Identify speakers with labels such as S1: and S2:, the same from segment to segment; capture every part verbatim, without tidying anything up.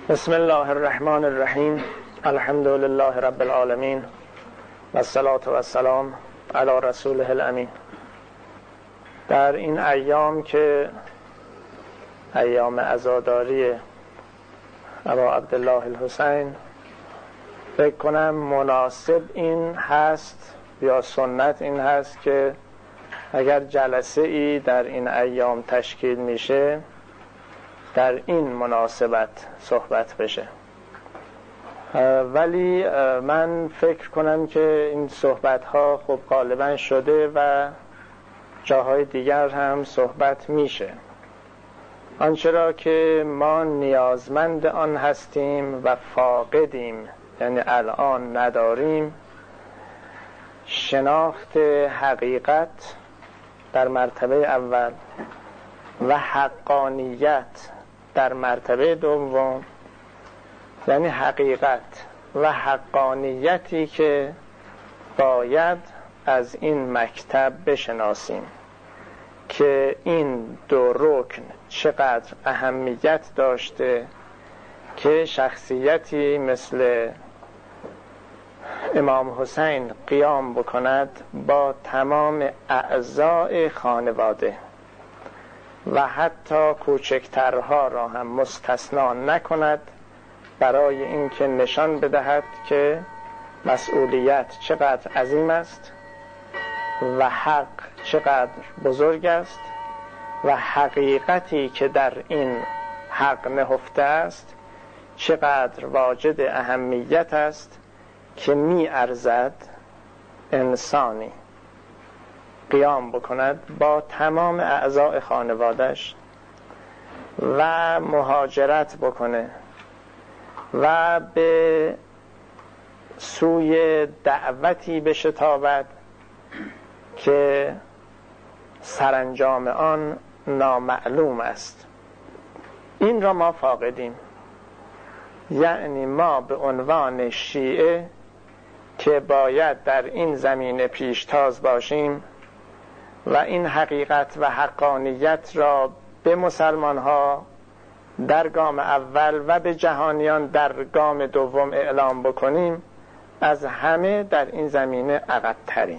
S1: بسم الله الرحمن الرحیم. الحمد لله رب العالمین و الصلاة و السلام علی رسوله الامین. در این ایام که ایام عزاداری ابا عبدالله الحسین، فکر کنم مناسب این هست یا سنت این هست که اگر جلسه ای در این ایام تشکیل میشه در این مناسبت صحبت بشه. ولی من فکر کنم که این صحبت ها خب غالبا شده و جاهای دیگر هم صحبت میشه. آنچه را که ما نیازمند آن هستیم و فاقدیم، یعنی الان نداریم، شناخت حقیقت در مرتبه اول و حقانیت در مرتبه دوم، یعنی حقیقت و حقانیتی که باید از این مکتب بشناسیم که این دو رکن چقدر اهمیت داشته که شخصیتی مثل امام حسین قیام بکند با تمام اعضای خانواده و حتی کوچکترها را هم مستثنا نکند، برای اینکه نشان بدهد که مسئولیت چقدر عظیم است و حق چقدر بزرگ است و حقیقتی که در این حق نهفته است چقدر واجد اهمیت است که می ارزد انسانی قیام بکند با تمام اعضای خانوادش و مهاجرت بکنه و به سوی دعوتی بشتابد که سرانجام آن نامعلوم است. این را ما فاقدیم، یعنی ما به عنوان شیعه که باید در این زمینه پیشتاز باشیم و این حقیقت و حقانیت را به مسلمان ها در گام اول و به جهانیان در گام دوم اعلام بکنیم، از همه در این زمینه عقب‌تریم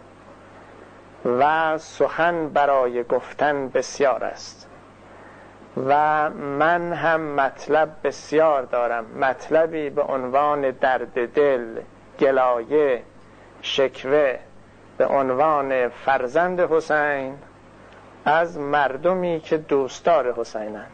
S1: و سخن برای گفتن بسیار است و من هم مطلب بسیار دارم، مطلبی به عنوان درد دل، گلایه، شکوه به عنوان فرزند حسین از مردمی که دوستدار حسینند.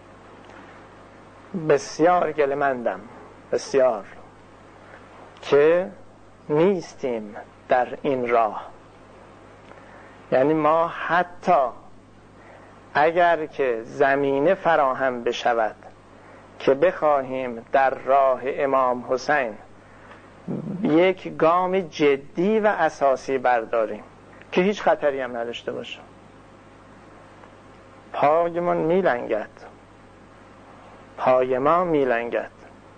S1: بسیار گله‌مندم، بسیار، که نیستیم در این راه. یعنی ما حتی اگر که زمینه فراهم بشود که بخواهیم در راه امام حسین یک گام جدی و اساسی برداریم که هیچ خطری هم نداشته باشه، پایمون میلنگد، پای ما میلنگد.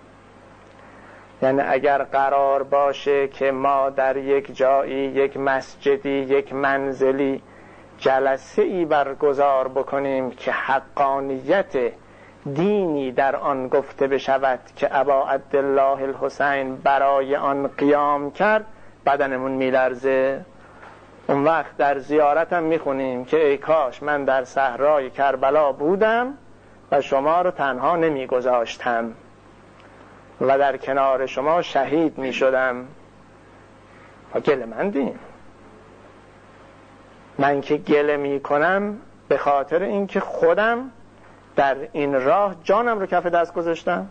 S1: یعنی اگر قرار باشه که ما در یک جایی، یک مسجدی، یک منزلی جلسه ای برگزار بکنیم که حقانیت دینی در آن گفته بشود که ابا عبدالله الحسین برای آن قیام کرد، بدنمون میلرزه. اون وقت در زیارتم میخونیم که ای کاش من در صحرای کربلا بودم و شما رو تنها نمیگذاشتم و در کنار شما شهید میشدم. و گله مندیم. من که گله میکنم به خاطر اینکه خودم در این راه جانم رو کف دست گذاشتم.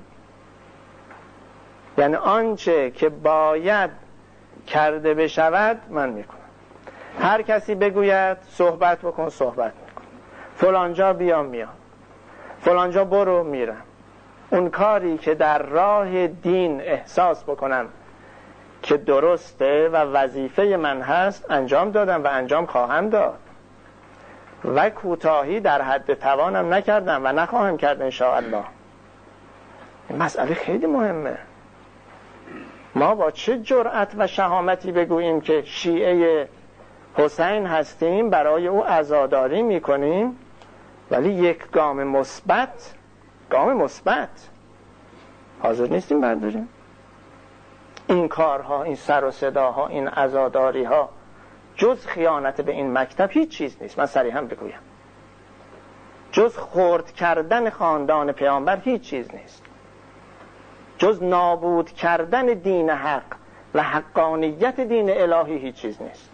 S1: یعنی آنچه که باید کرده بشود من میکنم. هر کسی بگوید صحبت بکن، صحبت میکن، فلانجا بیا میام، فلانجا برو میرم. اون کاری که در راه دین احساس بکنم که درسته و وظیفه من هست انجام دادم و انجام خواهم داد و کوتاهی در حد توانم نکردم و نخواهم کرد انشاءالله. این مسئله خیلی مهمه. ما با چه جرأت و شهامتی بگوییم که شیعه حسین هستیم، برای او عزاداری میکنیم، ولی یک گام مثبت، گام مثبت حاضر نیستیم برداریم. این کارها، این سر و صداها، این عزاداری ها جز خیانت به این مکتب هیچ چیز نیست. من صریحا بگویم جز خرد کردن خاندان پیامبر هیچ چیز نیست، جز نابود کردن دین حق و حقانیت دین الهی هیچ چیز نیست.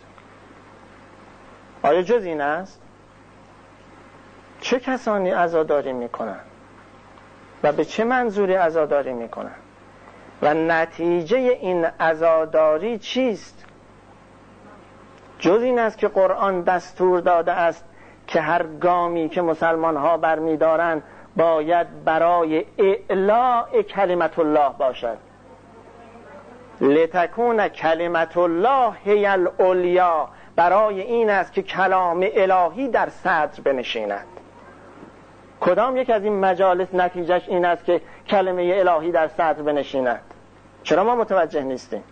S1: آیا جز این است؟ چه کسانی عزاداری میکنن و به چه منظوری عزاداری میکنن و نتیجه این عزاداری چیست؟ جز این است که قرآن دستور داده است که هر گامی که مسلمان ها برمیدارند باید برای اعلاء کلمت الله باشد. لتکون کلمت الله هی العلیا، برای این است که کلام الهی در صدر بنشیند. کدام یک از این مجالس نتیجهش این است که کلمه الهی در صدر بنشیند؟ چرا ما متوجه نیستیم؟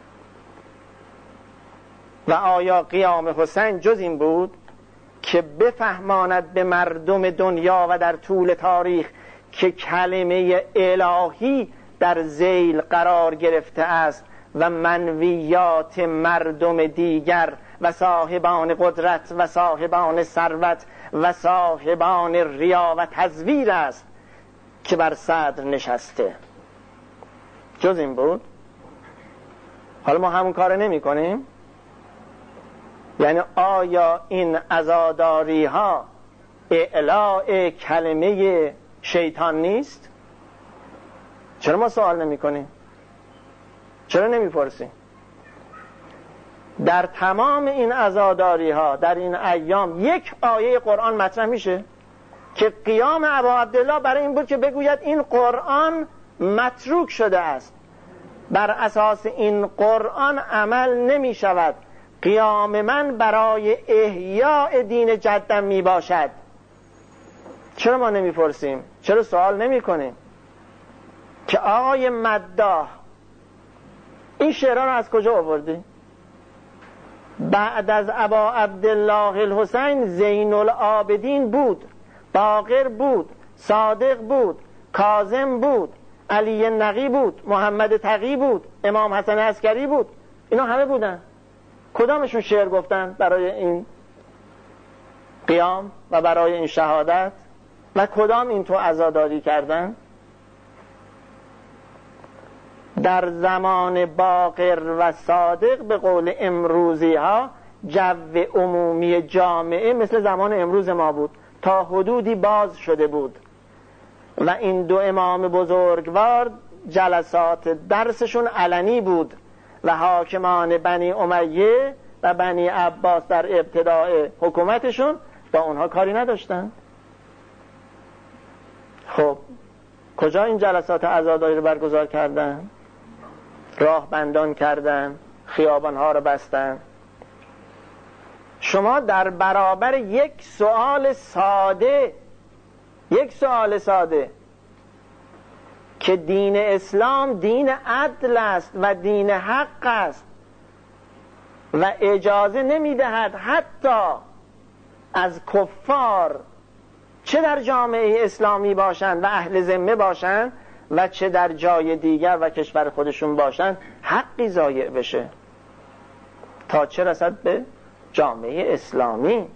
S1: و آیا قیام حسین جز این بود که بفهماند به مردم دنیا و در طول تاریخ که کلمه الهی در ذیل قرار گرفته است و منویات مردم دیگر و صاحبان قدرت و صاحبان ثروت و صاحبان ریا و تزویر است که بر صدر نشسته؟ جز این بود؟ حالا ما همون کار نمی کنیم؟ یعنی آیا این عزاداری ها اعلاء کلمه شیطان نیست؟ چرا ما سوال نمی کنیم؟ چرا نمی پرسیم؟ در تمام این عزاداری ها در این ایام یک آیه قرآن مطرح میشه که قیام ابا عبدالله برای این بود که بگوید این قرآن متروک شده است، بر اساس این قرآن عمل نمی شود، قیام من برای احیاء دین جدم می باشد. چرا ما نمی پرسیم؟ چرا سوال نمی کنیم که آقای مداح این شعرها رو از کجا آوردی؟ بعد از ابا عبدالله الحسین زین العابدین بود، باقر بود، صادق بود، کاظم بود، علی نقی بود، محمد تقی بود، امام حسن عسکری بود. اینا همه بودن. کدامشون شعر گفتن برای این قیام و برای این شهادت و کدام این تو عزاداری کردن؟ در زمان باقر و صادق به قول امروزی ها جو عمومی جامعه مثل زمان امروز ما بود، تا حدودی باز شده بود و این دو امام بزرگوار جلسات درسشون علنی بود و حاکمان بنی امیه و بنی عباس در ابتدای حکومتشون با اونها کاری نداشتن. خب کجا این جلسات عزاداری رو برگزار کردن؟ راه بندان کردن، خیابانها رو بستن. شما در برابر یک سوال ساده یک سوال ساده که دین اسلام دین عدل است و دین حق است و اجازه نمیدهد حتی از کفار چه در جامعه اسلامی باشند و اهل ذمه باشند و چه در جای دیگر و کشور خودشون باشند حقی ضایع بشه، تا چه رسد به جامعه اسلامی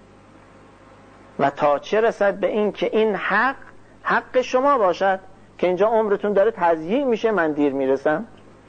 S1: و تا چه رسد به این که این حق حق شما باشد که اینجا عمرتون داره تضییع میشه، من دیر میرسم.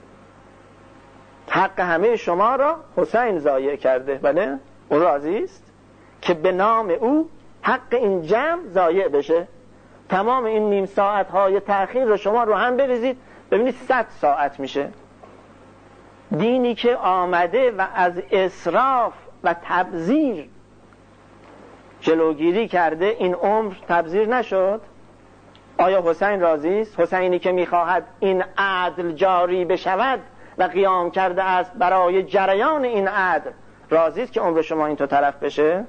S1: حق همه شما را حسین ضایع کرده. بله اون راضی است که به نام او حق این جمع ضایع بشه. تمام این نیم ساعت های تأخیر رو شما رو هم بریزید ببینید صد ساعت میشه. دینی که آمده و از اسراف و تبذیر جلوگیری کرده این عمر تبذیر نشد. آیا حسین راضی است؟ حسینی که میخواهد این عدل جاری بشود و قیام کرده است برای جریان این عدل، راضی است که عمر شما این تو طرف بشه؟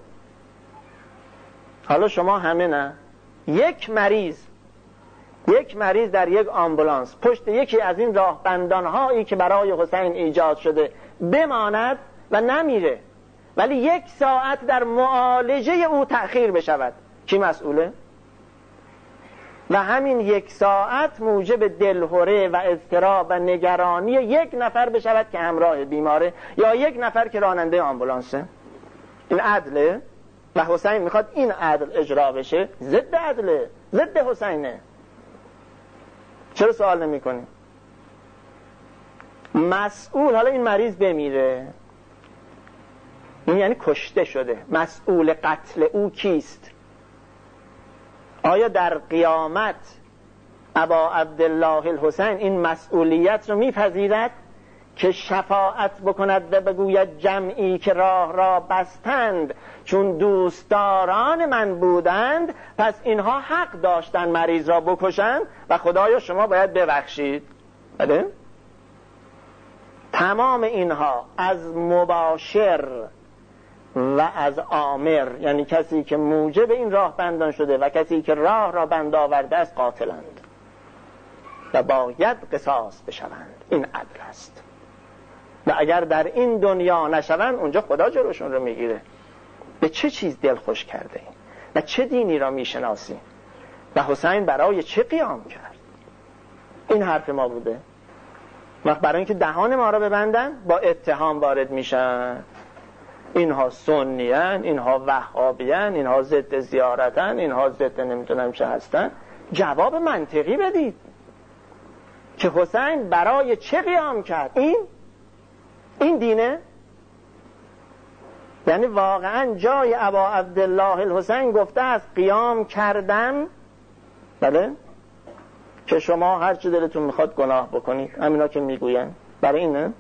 S1: حالا شما همه نه، یک مریض یک مریض در یک آمبولانس پشت یکی از این راه بندانهایی که برای حسین ایجاد شده بماند و نمیره، ولی یک ساعت در معالجه او تأخیر بشود، کی مسئوله؟ و همین یک ساعت موجب دلهره و اضطراب و نگرانی یک نفر بشود که همراه بیماره یا یک نفر که راننده آمبولانسه. این عدله و حسین میخواد این عدل اجرا بشه. ضد عدله، ضد حسینه. چرا سوال نمی کنی؟ مسئول، حالا این مریض بمیره، این یعنی کشته شده، مسئول قتل او کیست؟ آیا در قیامت ابا عبدالله الحسین این مسئولیت رو میپذیرد که شفاعت بکند و بگوید جمعی که راه را بستند چون دوستداران من بودند پس اینها حق داشتن مریض را بکشند و خدایا شما باید ببخشید؟ بله؟ تمام اینها از مباشر و از آمر، یعنی کسی که موجب این راه بندان شده و کسی که راه را بند آورده است، قاتلند و باید قصاص بشوند. این عدل است و اگر در این دنیا نشوند اونجا خدا جلوشون رو میگیره. به چه چیز دل خوش کرده این و چه دینی را میشناسی و حسین برای چه قیام کرد؟ این حرف ما بوده. وقت برای اینکه دهان ما را ببندن با اتهام وارد میشن، اینها سنیان، اینها وهابیان، اینها ضد زیارتن، اینها ضد نمیدونم چه هستن. جواب منطقی بدید که حسین برای چه قیام کرد؟ این این دینه؟ یعنی واقعا جای ابا عبدالله الحسین گفته است قیام کردن، بله، که شما هر چی دلتون میخواد گناه بکنید، همینا که میگوین برای اینه.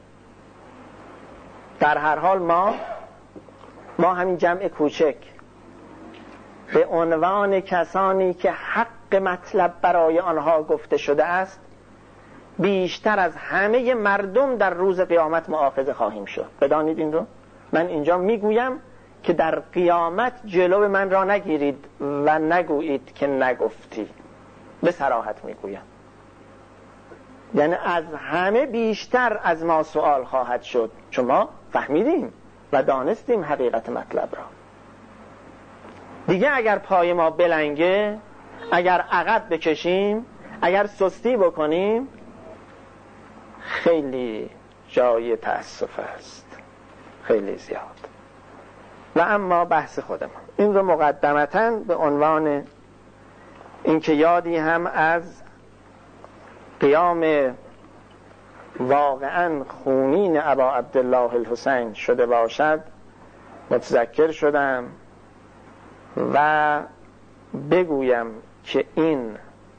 S1: در هر حال ما ما همین جمع کوچک به عنوان کسانی که حق مطلب برای آنها گفته شده است بیشتر از همه مردم در روز قیامت مؤاخذه خواهیم شد. بدانید این رو. من اینجا میگویم که در قیامت جلو من را نگیرید و نگویید که نگفتی. به صراحت میگویم، یعنی از همه بیشتر از ما سوال خواهد شد، چون ما فهمیدیم و دانستیم حقیقت مطلب را. دیگه اگر پای ما بلنگه، اگر عقب بکشیم، اگر سستی بکنیم، خیلی جای تأسف است، خیلی زیاد. و اما بحث خودمان این رو مقدمتاً به عنوان اینکه یادی هم از قیام واقعاً خونین ابا عبدالله الحسین شده باشد متذکر شدم و بگویم که این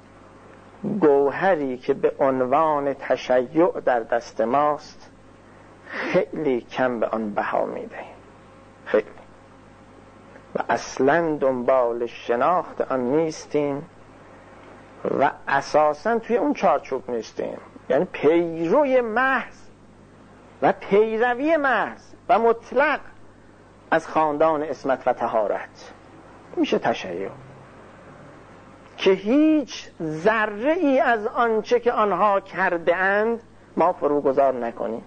S1: گوهری که به عنوان تشیع در دست ماست خیلی کم به آن بها میدهیم، خیلی، و اصلا دنبال شناخت آن نیستیم و اساسا توی اون چارچوب نیستیم. یعنی پیروی محض و پیروی محض و مطلق از خاندان عصمت و طهارت میشه تشیع، که هیچ ذره ای از آنچه که آنها کرده اند ما فروگذار نکنیم.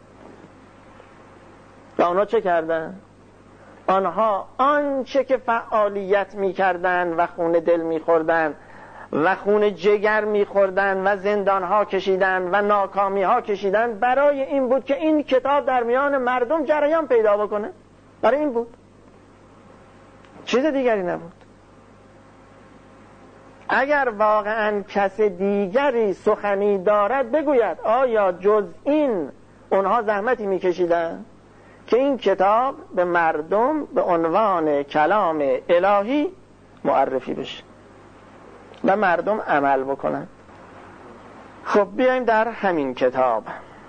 S1: و آنها چه کردن؟ آنها آنچه که فعالیت میکردن و خون دل میخوردن و خون جگر میخوردن و زندانها کشیدن و ناکامیها کشیدن برای این بود که این کتاب در میان مردم جریان پیدا بکنه. برای این بود، چیز دیگری نبود. اگر واقعا کس دیگری سخنی دارد بگوید آیا جز این اونها زحمتی میکشیدن که این کتاب به مردم به عنوان کلام الهی معرفی بشه و مردم عمل بکنن. خب بیایم در همین کتاب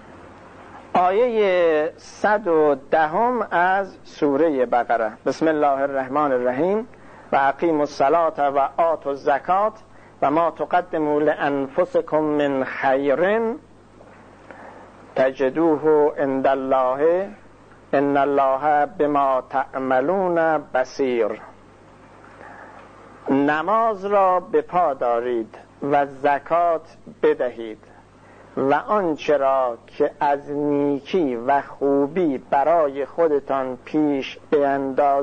S1: آیه صد و دهم از سوره بقره. بسم الله الرحمن الرحیم و اقیموا الصلاة و آتوا الزکاة و ما تقدموا لانفسکم من خیر تجدوه عند الله ان الله بما تعملون بصیر. نماز را به پا دارید و زکات بدهید و آنچه را که از نیکی و خوبی برای خودتان پیش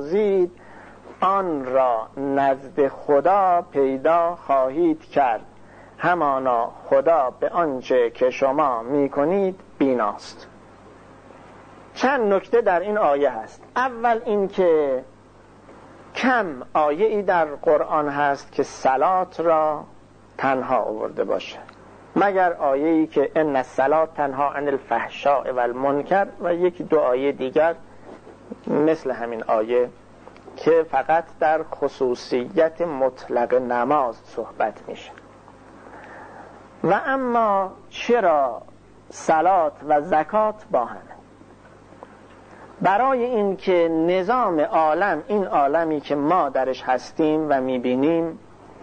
S1: بیندازید آن را نزد خدا پیدا خواهید کرد همانا خدا به آنچه که شما میکنید بیناست. چند نکته در این آیه هست. اول این که کم آیه ای در قرآن هست که صلات را تنها آورده باشه، مگر آیه ای که ان الصلات تنها عن الفحشاء والمنکر و یکی دو آیه دیگر مثل همین آیه که فقط در خصوصیت مطلق نماز صحبت میشه. و اما چرا صلات و زکات با هم؟ برای این که نظام عالم، این عالمی که ما درش هستیم و میبینیم،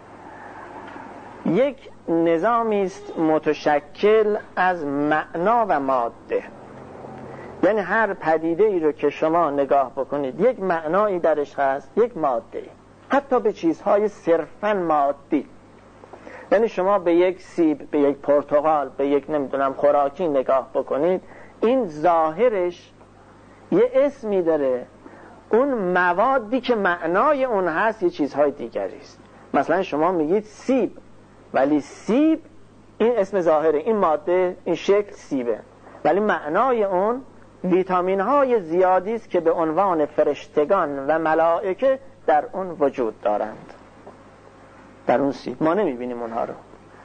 S1: یک نظامی است متشکل از معنا و ماده. یعنی هر پدیده ای رو که شما نگاه بکنید یک معنایی درش هست، یک ماده، حتی به چیزهای صرفاً مادی. یعنی شما به یک سیب، به یک پرتقال، به یک نمیدونم خوراکی نگاه بکنید، این ظاهرش یه اسمی داره، اون موادی که معنای اون هست یه چیزهای دیگری است. مثلا شما میگید سیب، ولی سیب این اسم ظاهره، این ماده، این شکل سیبه، ولی معنای اون ویتامین های زیادی است که به عنوان فرشتگان و ملائکه در اون وجود دارند. در اون سیب ما نمیبینیم اونها رو،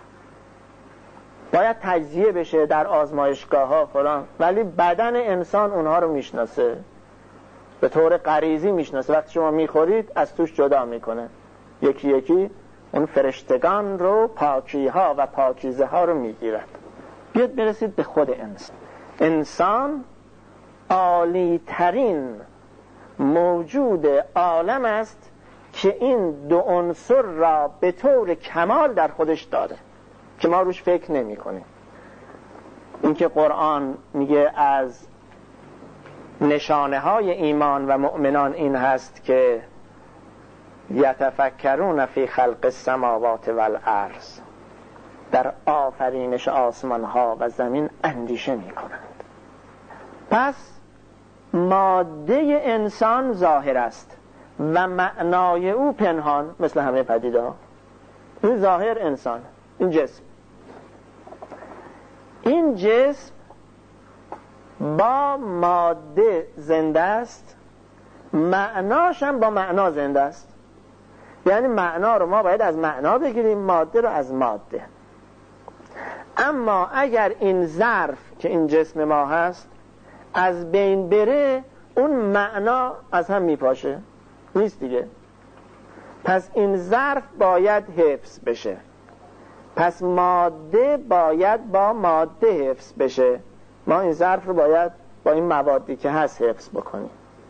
S1: باید تجزیه بشه در آزمایشگاه ها فلان، ولی بدن انسان اونها رو میشناسه، به طور غریزی میشناسه. وقتی شما میخورید از توش جدا میکنه، یکی یکی اون فرشتگان رو، پاکی ها و پاکیزه ها رو میگیرد. بیاد برسید به خود انسان. انسان عالی ترین موجود عالم است که این دو عنصر را به طور کمال در خودش داره که ما روش فکر نمی کنیم. این که قرآن میگه از نشانه های ایمان و مؤمنان این هست که یتفکرون فی خلق السماوات والارض، در آفرینش آسمان ها و زمین اندیشه می کنند. پس ماده انسان ظاهر است و معنای او پنهان، مثل همه پدیده ها. این ظاهر انسان، این جسم، این جسم با ماده زنده است، معناش هم با معنا زنده است. یعنی معنا رو ما باید از معنا بگیریم، ماده رو از ماده. اما اگر این ظرف که این جسم ما هست از بین بره، اون معنا از هم میپاشه، نیست دیگه. پس این ظرف باید حفظ بشه، پس ماده باید با ماده حفظ بشه. ما این ظرف رو باید با این موادی که هست حفظ بکنیم.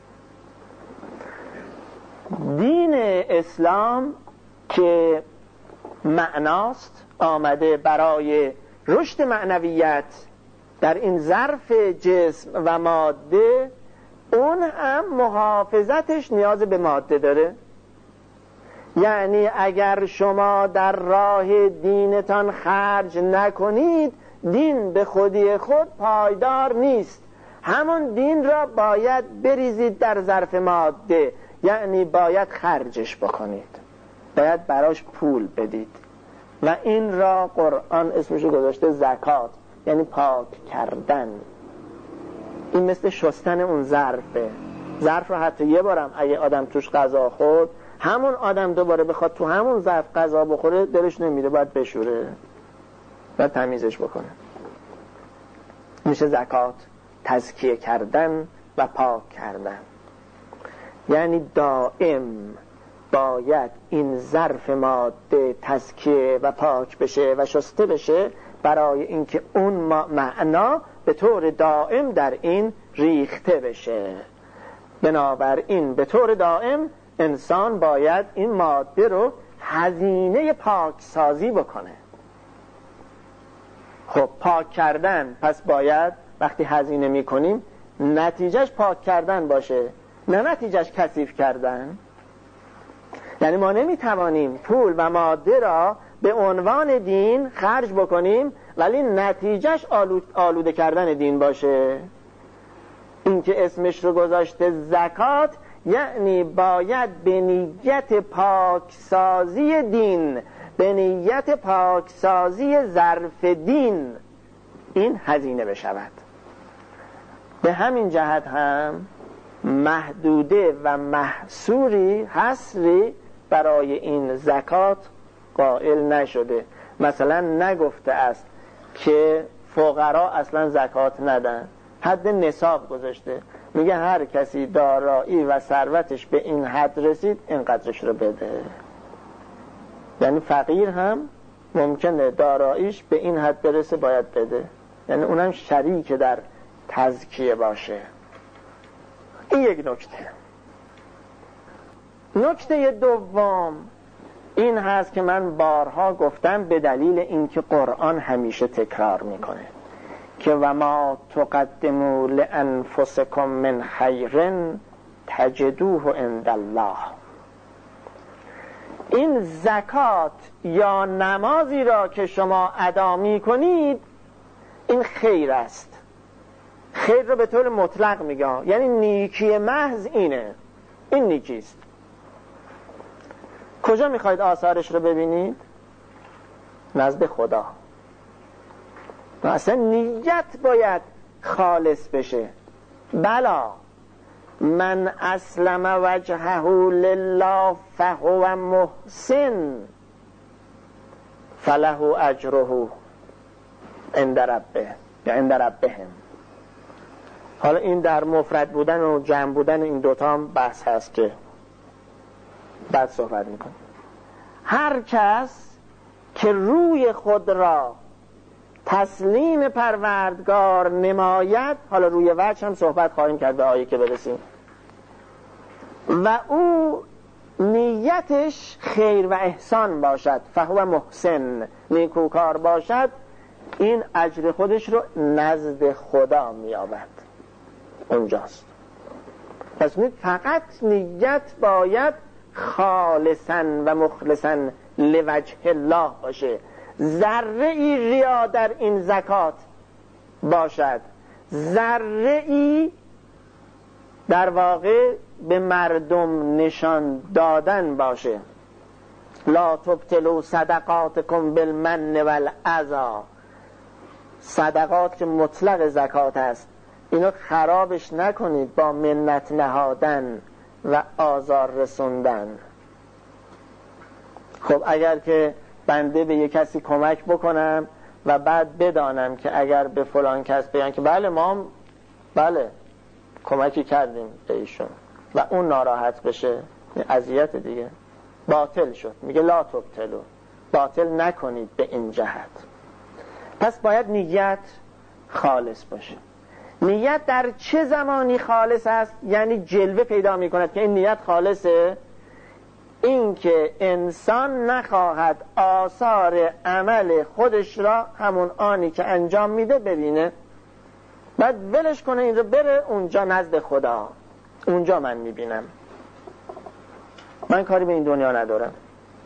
S1: دین اسلام که معناست، آمده برای رشد معنویت در این ظرف جسم و ماده، اون هم محافظتش نیاز به ماده داره. یعنی اگر شما در راه دینتان خرج نکنید، دین به خودی خود پایدار نیست. همون دین را باید بریزید در ظرف ماده، یعنی باید خرجش بکنید، باید براش پول بدید. و این را قرآن اسمشو گذاشته زکات، یعنی پاک کردن. این مثل شستن اون ظرفه. ظرف رو حتی یه بارم اگه آدم توش غذا خورد، همون آدم دوباره بخواد تو همون ظرف غذا بخوره دلش نمیره، باید بشوره، باید تمیزش بکنه. میشه زکات، تزکیه کردن و پاک کردن. یعنی دائم باید این ظرف ماده تزکیه و پاک بشه و شسته بشه، برای اینکه اون معنا به طور دائم در این ریخته بشه. بنابراین به طور دائم انسان باید این ماده رو هزینه پاک سازی بکنه. خب پاک کردن، پس باید وقتی هزینه میکنیم نتیجهش پاک کردن باشه، نه نتیجهش کثیف کردن. یعنی ما نمیتوانیم پول و ماده را به عنوان دین خرج بکنیم ولی نتیجهش آلود آلوده کردن دین باشه. این که اسمش رو گذاشته زکات، یعنی باید به نیت پاکسازی دین به نیت پاکسازی ظرف دین این هزینه بشود. به همین جهت هم محدوده و محصوری حصری برای این زکات قائل نشده. مثلا نگفته است که فقرا اصلا زکات ندن، حد نصاب گذاشته، میگه هر کسی دارایی و ثروتش به این حد رسید اینقدرش رو بده. یعنی فقیر هم ممکنه داراییش به این حد برسه باید بده، یعنی اونم شریک در تزکیه باشه. این یک نکته. نکته دوم این هست که من بارها گفتم به دلیل اینکه قرآن همیشه تکرار میکنه که و ما تقدموا لانفسکم من خیر تجدوه عند الله. این زکات یا نمازی را که شما ادا میکنید این خیر است. خیر رو به طور مطلق میگم، یعنی نیکی محض اینه، این نیکیست. کجا میخواید آثارش رو ببینید؟ نزد خدا. اصلا نیت باید خالص بشه. بلا من اسلم وجهه لله فهو محسن فله اجره عند ربه یا عند ربهم. حالا این در مفرد بودن و جمع بودن این دوتا هم بحث هست که بعد صحبت میکنم. هر کس که روی خود را تسلیم پروردگار نماید، حالا روی وجه هم صحبت خواهیم کرد به آیه که برسیم، و او نیتش خیر و احسان باشد، فهو محسن، نیکوکار باشد، این اجر خودش رو نزد خدا مییابد. اونجاست. پس فقط نیت باید خالصا و مخلصا لوجه الله باشه. ذره ای ریا در این زکات باشد، ذره ای در واقع به مردم نشان دادن باشه. لا تبطلوا صدقاتکم بالمن والعذا. صدقات که مطلق زکات است، اینو خرابش نکنید با منت نهادن و آزار رسوندن. خب اگر که بنده به یک کسی کمک بکنم و بعد بدانم که اگر به فلان کس بگن که بله ما هم بله کمکی کردیم به ایشون و اون ناراحت بشه، اذیت دیگه، باطل شد. میگه لا تبطلوا، باطل نکنید به این جهت. پس باید نیت خالص باشه. نیت در چه زمانی خالص است؟ یعنی جلوه پیدا میکند که این نیت خالصه، این که انسان نخواهد آثار عمل خودش را همون آنی که انجام میده ببینه، بعد ولش کنه این رو بره اونجا نزد خدا، اونجا من میبینم، من کاری به این دنیا ندارم.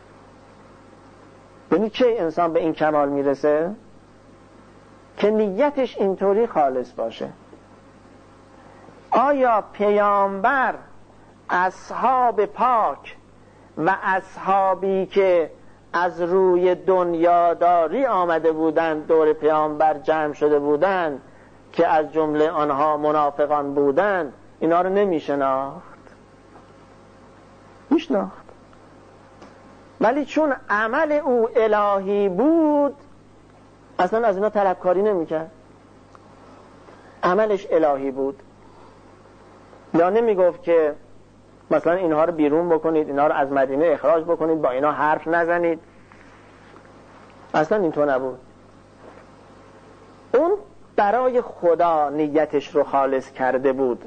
S1: یعنی چه انسان به این کمال میرسه؟ که نیتش اینطوری خالص باشه. آیا پیامبر، اصحاب پاک و اصحابی که از روی دنیاداری آمده بودند، دور پیامبر جمع شده بودند که از جمله آنها منافقان بودند، اینا رو نمیشناخت؟ میشناخت، ولی چون عمل او الهی بود اصلا از اینا طلبکاری نمیکرد. عملش الهی بود. یا نمیگفت که مثلا اینها رو بیرون بکنید، اینها رو از مدینه اخراج بکنید، با اینا حرف نزنید. اصلا اینطور نبود. اون برای خدا نیتش رو خالص کرده بود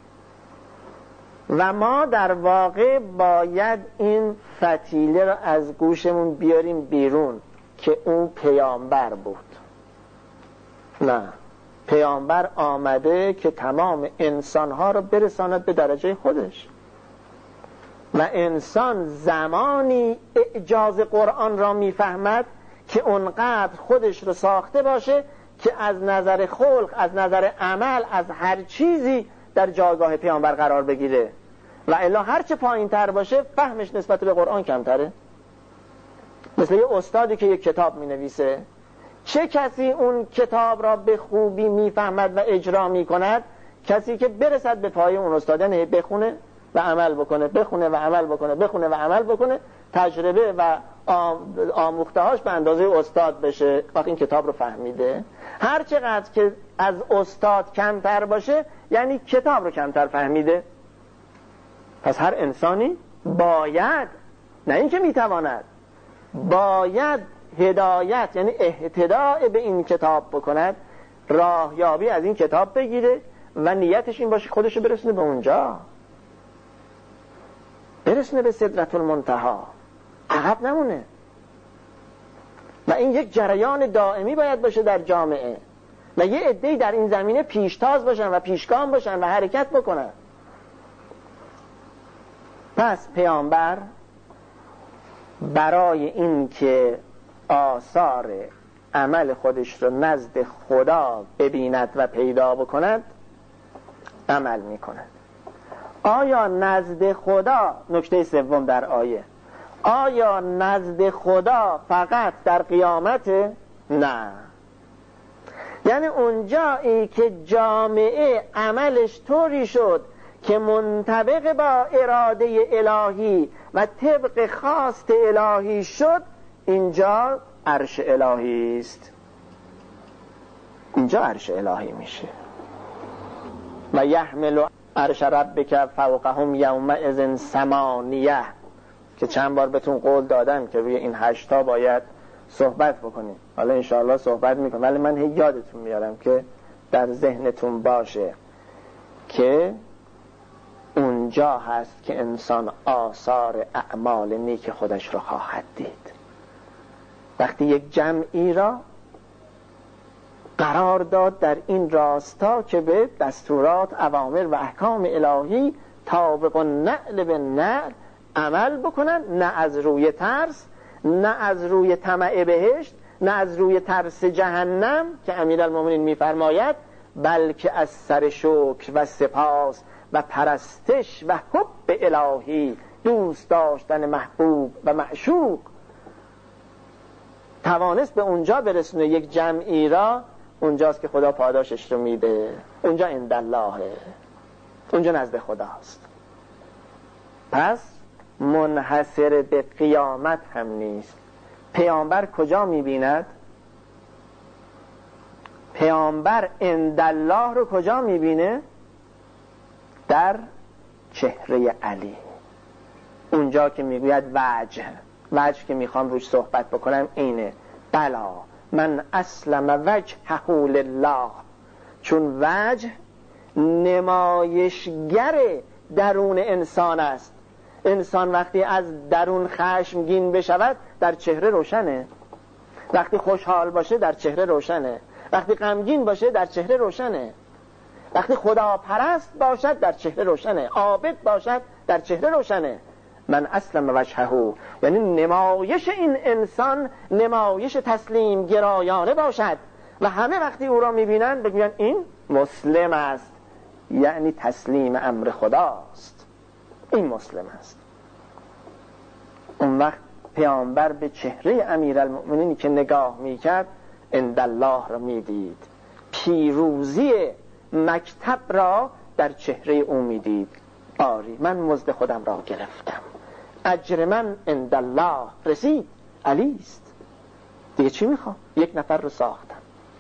S1: و ما در واقع باید این فتیله رو از گوشمون بیاریم بیرون که اون پیامبر بود. نه، پیامبر آمده که تمام انسانها رو برساند به درجه خودش و انسان زمانی اعجاز قرآن را میفهمد که اونقدر خودش رو ساخته باشه که از نظر خلق، از نظر عمل، از هر چیزی در جایگاه پیامبر قرار بگیره، و الا هرچه پایین تر باشه فهمش نسبت به قرآن کمتره. مثل یه استادی که یک کتاب می نویسه، چه کسی اون کتاب را به خوبی می فهمد و اجرا می کند؟ کسی که برسد به پای اون استاد، یعنی بخونه و عمل بکنه، بخونه و عمل بکنه، بخونه و عمل بکنه، تجربه و آموختهاش به اندازه استاد بشه. وقتی این کتاب رو فهمیده، هر چقدر که از استاد کمتر باشه یعنی کتاب رو کمتر فهمیده. پس هر انسانی باید، نه اینکه میتواند، باید هدایت یعنی اهتداء به این کتاب بکند، راهیابی از این کتاب بگیره و نیتش این باشه خودشو برسونه به اونجا، برسونه به سدرة المنتهی، عقب نمونه. و این یک جریان دائمی باید باشه در جامعه و یه عده‌ای در این زمینه پیشتاز باشن و پیشگام باشن و حرکت بکنن. پس پیامبر برای این که آثار عمل خودش رو نزد خدا ببیند و پیدا بکند عمل میکند. آیا نزد خدا، نکته سوم در آیه، آیا نزد خدا فقط در قیامت؟ نه، یعنی اونجایی که جامعه عملش طوری شد که منطبق با اراده الهی و طبق خواست الهی شد، اینجا عرش الهی است، اینجا عرش الهی میشه. و یحمل عرش ربک فوقهم یومئذ ثمانیه، که چند بار بهتون قول دادم که روی این هشتا باید صحبت بکنیم. حالا انشاءالله صحبت میکنم، ولی من هی یادتون میارم که در ذهنتون باشه که اونجا هست که انسان آثار اعمال نیک خودش رو خواهد دید. وقتی یک جمعی را قرار داد در این راستا که به دستورات، اوامر و احکام الهی طابق النعل به نعل عمل بکنن، نه از روی ترس، نه از روی طمع بهشت، نه از روی ترس جهنم که امیرالمومنین میفرماید، بلکه از سر شکر و سپاس و پرستش و حب الهی، دوست داشتن محبوب و معشوق، توانست به اونجا برسونه یک جمعی را. اونجاست که خدا پاداشش رو میده، اونجا عندالله، اونجا نزد خداست. پس منحصر به قیامت هم نیست. پیامبر کجا میبیند؟ پیامبر عندالله رو کجا میبینه؟ در چهره علی. اونجا که میگوید وجه، وجه که میخوام روش صحبت بکنم اینه، بلا من اسلم وجهه لله، چون وجه نمایشگر درون انسان است. انسان وقتی از درون خشمگین بشود در چهره روشنه، وقتی خوشحال باشه در چهره روشنه، وقتی غمگین باشه در چهره روشنه، وقتی خدا پرست باشد در چهره روشنه، عابد باشد در چهره روشنه. من اسلم وجهه یعنی نمایش این انسان نمایش تسلیم گرایانه باشد و همه وقتی او را میبینن بگوین این مسلم است، یعنی تسلیم امر خداست، این مسلم است. اون وقت پیامبر به چهره امیرالمؤمنین که نگاه میکرد عندالله را میدید، پیروزی مکتب را در چهره او میدید. آری من مزد خودم را گرفتم، اجر من عندالله رسید، علی است، دیگه چی میخوام؟ یک نفر رو ساختم.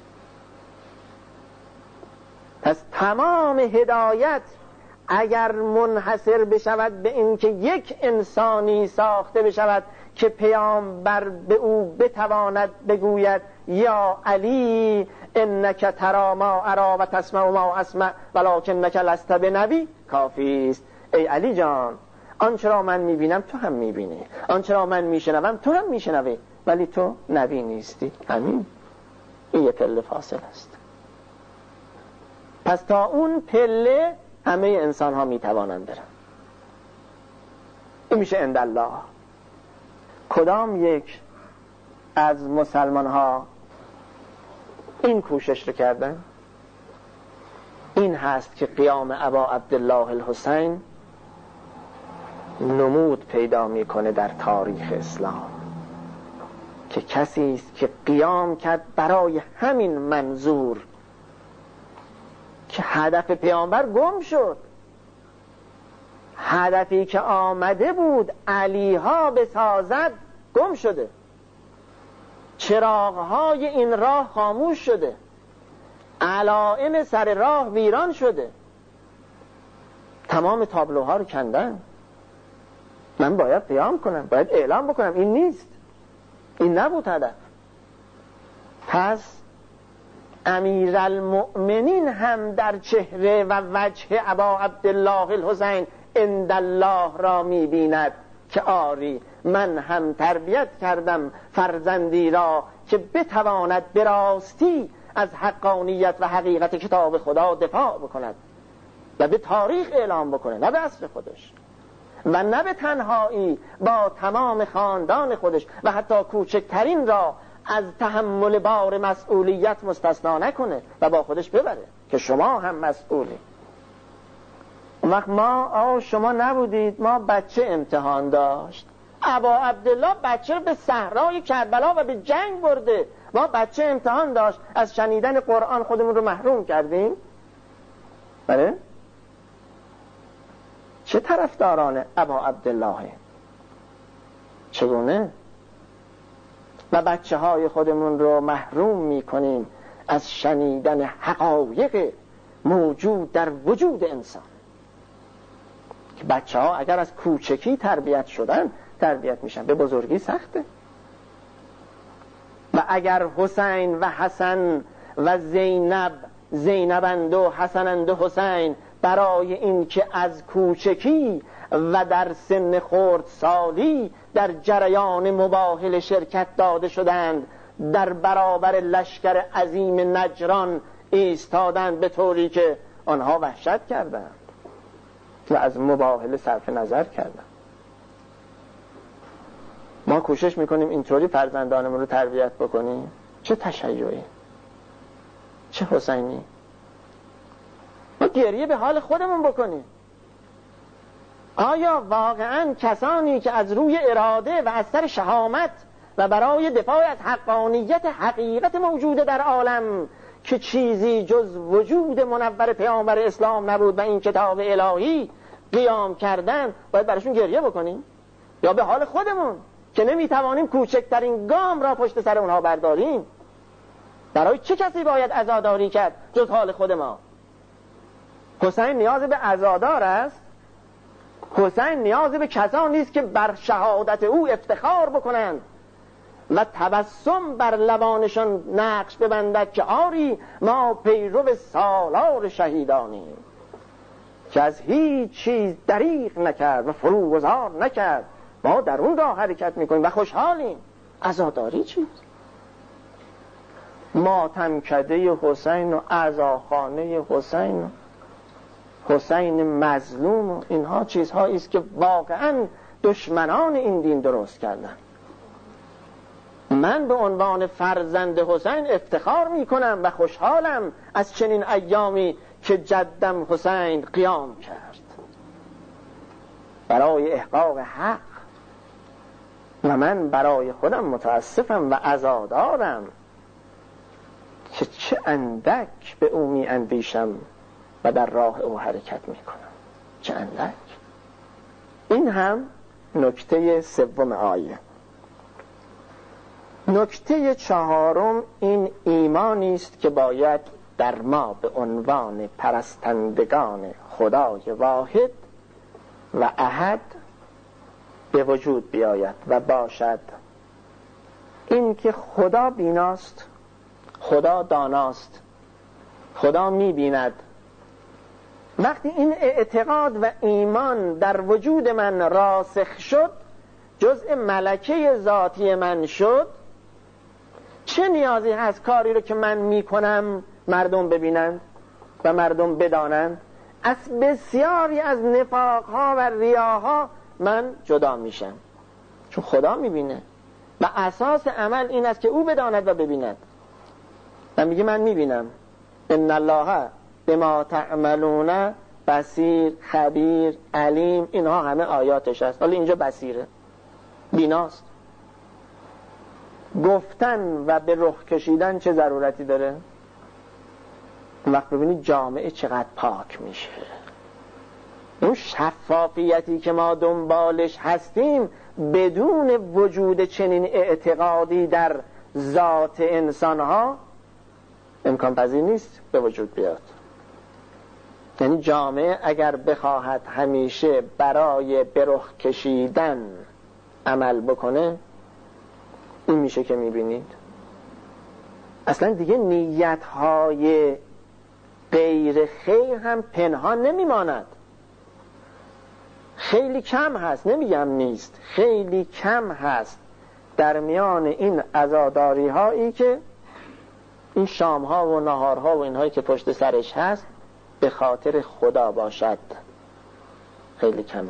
S1: پس تمام هدایت اگر منحصر بشود به این که یک انسانی ساخته بشود که پیامبر به او بتواند بگوید یا علی انک ترا ما ارا و تسمع ما اسمع ولکنک لست بنبی، کافی است. ای علی جان، آنچه را من میبینم تو هم میبینی، آنچه را من میشنوم تو هم میشنوی، ولی تو نبی نیستی. همین، این یه پله فاصله است. پس تا اون پله همه انسان ها میتوانند برن. این میشه عندالله. کدام یک از مسلمان ها این کوشش رو کردن؟ این هست که قیام ابا عبدالله الحسین نمود پیدا میکنه در تاریخ اسلام. که کسی است که قیام کرد برای همین منظور که هدف پیامبر گم شد. هدفی که آمده بود علیها بسازد گم شده، چراغهای این راه خاموش شده، علائم سر راه ویران شده، تمام تابلوها رو کندن. من باید قیام کنم، باید اعلام بکنم این نیست، این نبود هدف. پس امیرالمؤمنین هم در چهره و وجه ابا عبدالله الحسین عند الله را می‌بیند که آری من هم تربیت کردم فرزندی را که بتواند به راستی از حقانیت و حقیقت کتاب خدا دفاع بکند و به تاریخ اعلام بکنه، نه به اصل خودش و نه به تنهایی، با تمام خاندان خودش و حتی کوچکترین را از تحمل بار مسئولیت مستثنا نکنه و با خودش ببره که شما هم مسئولی. وقت ما آه شما نبودید، ما بچه امتحان داشت. ابا عبدالله بچه رو به صحرای کربلا و به جنگ برده، ما بچه امتحان داشت، از شنیدن قرآن خودمون رو محروم کردیم. بله؟ چه طرفداران ابا عبدالله؟ چگونه؟ و بچه های خودمون رو محروم میکنیم از شنیدن حقایق موجود در وجود انسان که بچه ها اگر از کوچکی تربیت شدن تربیت میشن، به بزرگی سخته. و اگر حسین و حسن و زینب زینبند و حسنند و حسین برای این که از کوچکی و در سن خرد سالی در جریان مباهل شرکت داده شدند، در برابر لشکر عظیم نجران ایستادند به طوری که آنها وحشت کردند و از مباهله صرف نظر کردند. ما کوشش میکنیم اینطوری فرزندانمون رو تربیت بکنیم. چه تشیعی، چه حسینی. ما گریه به حال خودمون بکنیم. آیا واقعا کسانی که از روی اراده و از سر شهامت و برای دفاع از حقانیت حقیقت موجوده در عالم که چیزی جز وجود منور پیامبر اسلام نبود و این کتاب الهی قیام کردن، باید براشون گریه بکنیم؟ یا به حال خودمون که نمیتوانیم کوچکترین گام را پشت سر اونها برداریم؟ برای چه کسی باید عزاداری کرد جز حال خود ما؟ حسین نیاز به عزادار است. حسین نیاز به کسانی است که بر شهادت او افتخار بکنند و تبسم بر لبانشان نقش ببندد که آری ما پیرو سالار شهیدانیم که از هیچ چیز دریغ نکرد و فروگذار نکرد، ما در اون راه حرکت میکنیم و خوشحالیم. عزاداری چیست؟ ماتمکده حسین و عزاخانه حسین و حسین مظلوم و اینها چیزهایی است که واقعا دشمنان این دین درست کردن. من به عنوان فرزند حسین افتخار میکنم و خوشحالم از چنین ایامی که جدم حسین قیام کرد برای احقاق حق و من برای خودم متاسفم و عزادارم که چه اندک به او می اندیشم و در راه او حرکت می کنم. چه اندک. این هم نکته سوم آیه. نکته چهارم این ایمانی است که باید در ما به عنوان پرستندگان خدای واحد و احد به وجود بیاید و باشد. این که خدا بیناست، خدا داناست، خدا می‌بیند. وقتی این اعتقاد و ایمان در وجود من راسخ شد، جزء ملکه ذاتی من شد، چه نیازی هست کاری رو که من میکنم مردم ببینند و مردم بدانند؟ از بسیاری از نفاقها و ریاها من جدا میشم، چون خدا میبینه و اساس عمل این است که او بداند و ببیند. و میگه من میبینم، ان الله بما تعملون بصیر، خبیر، علیم، اینها همه آیاتش هست. حالا اینجا بصیره، بیناست. گفتن و به رخ کشیدن چه ضرورتی داره؟ وقت ببینید جامعه چقدر پاک میشه. اون شفافیتی که ما دنبالش هستیم بدون وجود چنین اعتقادی در ذات انسانها امکان پذیر نیست به وجود بیاد. یعنی جامعه اگر بخواهد همیشه برای به رخ کشیدن عمل بکنه، این میشه که میبینید اصلا دیگه نیتهای غیر خیر هم پنهان نمیماند. خیلی کم هست، نمیگم نیست، خیلی کم هست در میان این عزاداری هایی که این شام ها و نهار ها و اینهایی که پشت سرش هست به خاطر خدا باشد. خیلی کمه،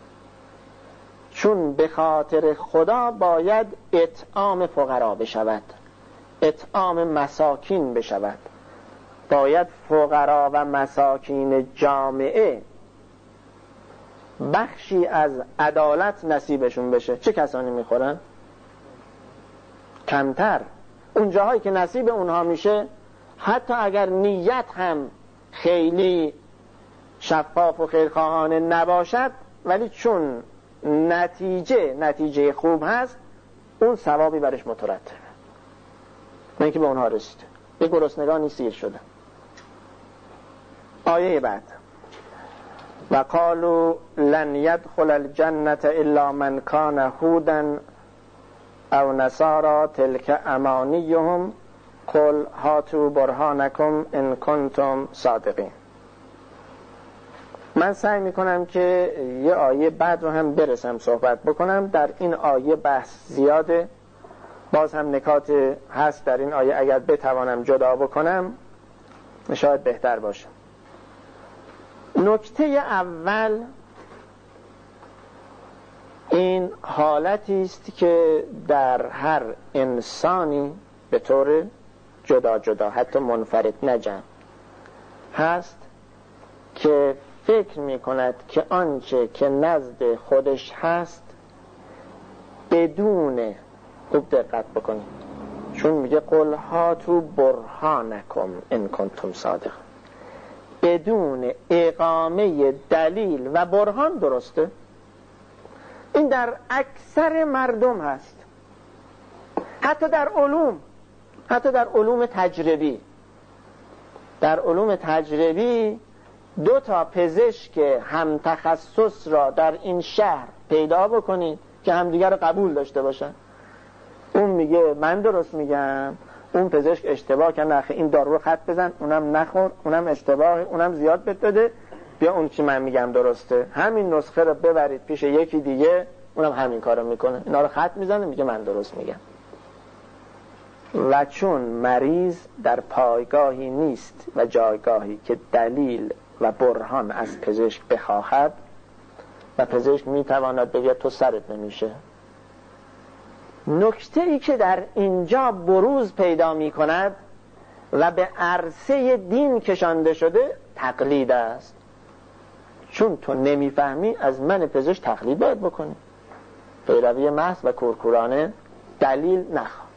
S1: چون به خاطر خدا باید اطعام فقرا بشود، اطعام مساکین بشود، باید فقرا و مساکین جامعه بخشی از عدالت نصیبشون بشه. چه کسانی میخورن؟ کمتر. اون جاهایی که نصیب اونها میشه حتی اگر نیت هم خیلی شفاف و خیرخواهانه نباشد، ولی چون نتیجه نتیجه خوب هست اون ثوابی برش مترتبه. من که به اونها رسید به گرسنگانی سیر شدن. آیه بعد و قالوا لن يدخل الجنة الا من كان هودا او نصارى تلك امانيهم قل هاتوا برهانكم ان كنتم صادقين. من سعی میکنم که یه آیه بعد رو هم برسم صحبت بکنم. در این آیه بحث زیاده، باز هم نکات هست در این آیه، اگر بتوانم جدا بکنم شاید بهتر باشه. نکته اول این حالتی است که در هر انسانی به طور جدا جدا حتی منفرد نه جمع هست که فکر می کند که آنچه که نزد خودش هست بدون، خوب دقت بکنید چون میگه قل هاتوا برهانکم ان کنتم صادق، بدون اقامه دلیل و برهان درسته. این در اکثر مردم هست، حتی در علوم، حتی در علوم تجربی. در علوم تجربی دو تا پزشک هم تخصص را در این شهر پیدا بکنید که همدیگر رو قبول داشته باشن. اون میگه من درست میگم، اون پزشک اشتباه کرد، نخه این دارو رو خط بزن، اونم نخور، اونم اشتباه، اونم زیاد بهت داده، بیا اون که من میگم درسته. همین نسخه رو ببرید پیش یکی دیگه، اونم همین کارو میکنه، اینا رو خط میزنه میگه من درست میگم. و چون مریض در پایگاهی نیست و جایگاهی که دلیل و برهان از پزشک بخواهد و پزشک میتواند بگه تو سرت نمیشه. نکته ای که در اینجا بروز پیدا می کند و به عرصه دین کشانده شده تقلید است. چون تو نمیفهمی از من پزشک تقلید باید بکنی، پیروی محض و کورکورانه، دلیل نخواه.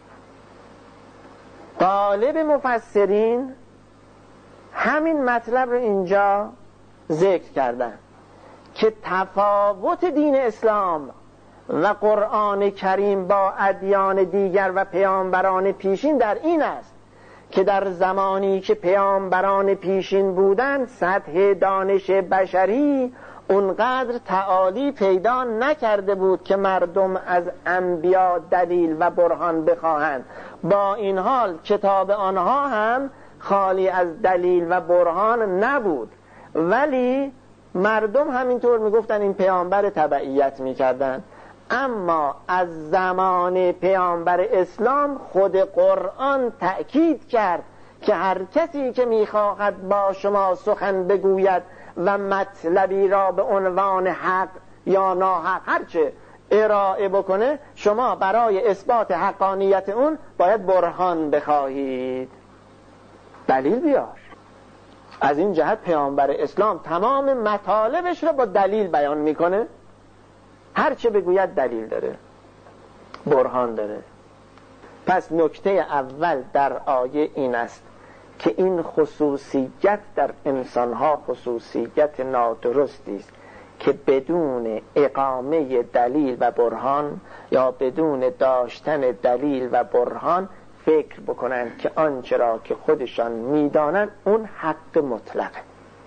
S1: غالب مفسرین همین مطلب رو اینجا ذکر کردن که تفاوت دین اسلام و قرآن کریم با ادیان دیگر و پیامبران پیشین در این است که در زمانی که پیامبران پیشین بودند سطح دانش بشری اونقدر تعالی پیدا نکرده بود که مردم از انبیا دلیل و برهان بخواهند. با این حال کتاب آنها هم خالی از دلیل و برهان نبود، ولی مردم همینطور میگفتن این پیامبر تبعیت میکردن. اما از زمان پیامبر اسلام خود قرآن تأکید کرد که هر کسی که میخواهد با شما سخن بگوید و مطلبی را به عنوان حق یا ناحق هرچه ارائه بکنه، شما برای اثبات حقانیت اون باید برهان بخواهید، دلیل بیار. از این جهت پیامبر اسلام تمام مطالبش را با دلیل بیان میکنه، هرچه بگوید دلیل داره، برهان داره. پس نکته اول در آیه این است که این خصوصیت در انسانها خصوصیت نادرستی است که بدون اقامه دلیل و برهان یا بدون داشتن دلیل و برهان فکر بکنند که آنچه را که خودشان میدانند اون حق مطلقه.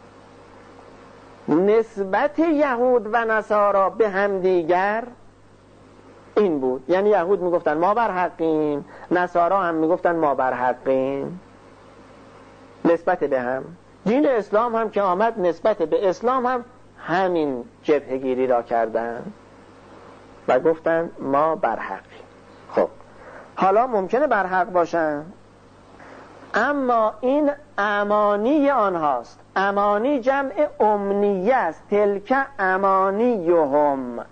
S1: نسبت یهود و نصارا به هم دیگر این بود، یعنی یهود میگفتن ما بر حقیم، نصارا هم میگفتن ما بر حقیم. نسبت به هم دین اسلام هم که آمد نسبت به اسلام هم همین جبهه‌گیری را کردن و گفتن ما بر حقیم. خب حالا ممکنه بر حق باشن، اما این امانی آنهاست. امانی جمع امنیه است، تلک امانیهم.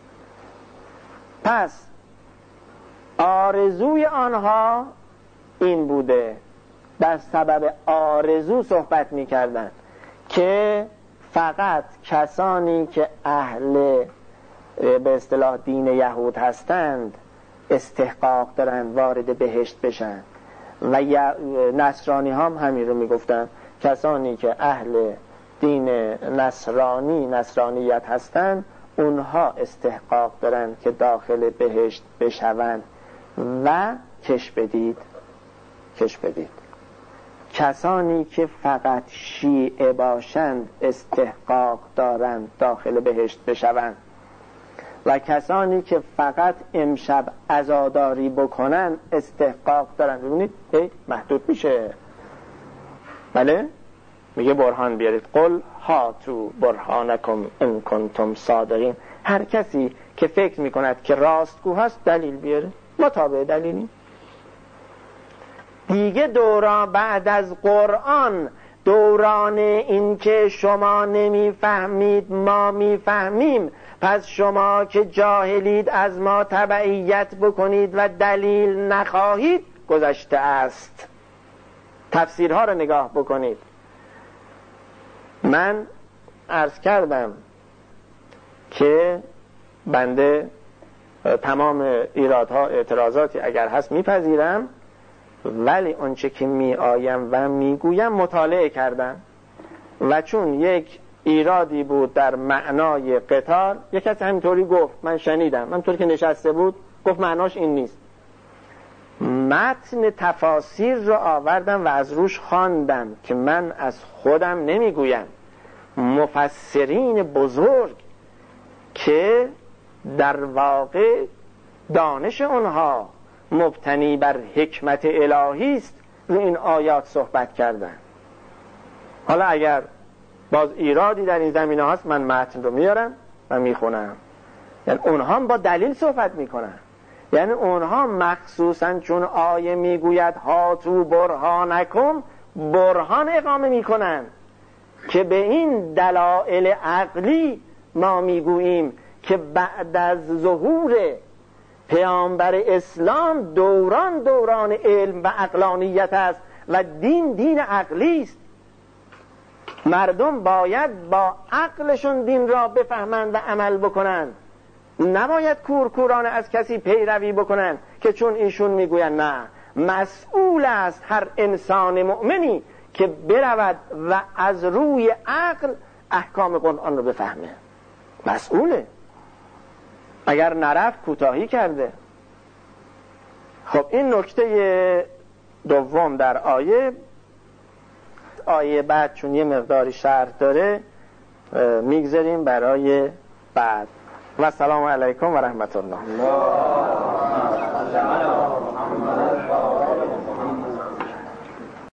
S1: پس آرزوی آنها این بوده، در سبب آرزو صحبت می کردن که فقط کسانی که اهل به اصطلاح دین یهود هستند استحقاق دارند وارد بهشت بشن و نصرانی هم همین رو می گفتن، کسانی که اهل دین نصرانی نصرانیت هستند اونها استحقاق دارند که داخل بهشت بشوند و کش بدید کش بدید کسانی که فقط شیعه باشند استحقاق دارند داخل بهشت بشوند و کسانی که فقط امشب عزاداری بکنن استحقاق دارند. ببینید ای محدود میشه. بله میگه برهان بیارید، قل هاتو برهانکم ان کنتم صادقین. هر کسی که فکر میکند که راستگو هست دلیل بیاره، ما تابع دلیلیم. دیگه دوران بعد از قرآن، دوران این که شما نمیفهمید ما میفهمیم، پس شما که جاهلید از ما تبعیت بکنید و دلیل نخواهید گذشته است. تفسیرها رو نگاه بکنید. من عرض کردم که بنده تمام ایرادها اعتراضاتی اگر هست میپذیرم، ولی آنچه که می آیم و میگویم مطالعه کردم و چون یک ایرادی بود در معنای قتال، یک کسی همینطوری گفت، من شنیدم همینطوری که نشسته بود گفت معناش این نیست. متن تفاسیر رو آوردم و از روش خواندم که من از خودم نمیگویم، مفسرین بزرگ که در واقع دانش اونها مبتنی بر حکمت الهی است رو این آیات صحبت کردن. حالا اگر باز ایرادی در این زمینه هست من متن رو میارم و میخونم. یعنی اونها با دلیل صحبت میکنن، یعنی اونها مخصوصا چون آیه میگوید هاتو برهانکم، برهان اقامه میکنن که به این دلایل عقلی ما میگوییم که بعد از ظهور پیامبر اسلام دوران دوران علم و عقلانیت است و دین دین عقلی است. مردم باید با عقلشون دین را بفهمند و عمل بکنند، نباید کورکورانه از کسی پیروی بکنند که چون ایشون میگویند. نه، مسئول است هر انسان مؤمنی که برود و از روی عقل احکام قرآن رو بفهمه، مسئوله. اگر نرفت کوتاهی کرده. خب این نکته دوم در آیه. آیه بعد چون یه مقداری شرح داره میگذاریم برای بعد. و السلام علیکم و رحمت الله.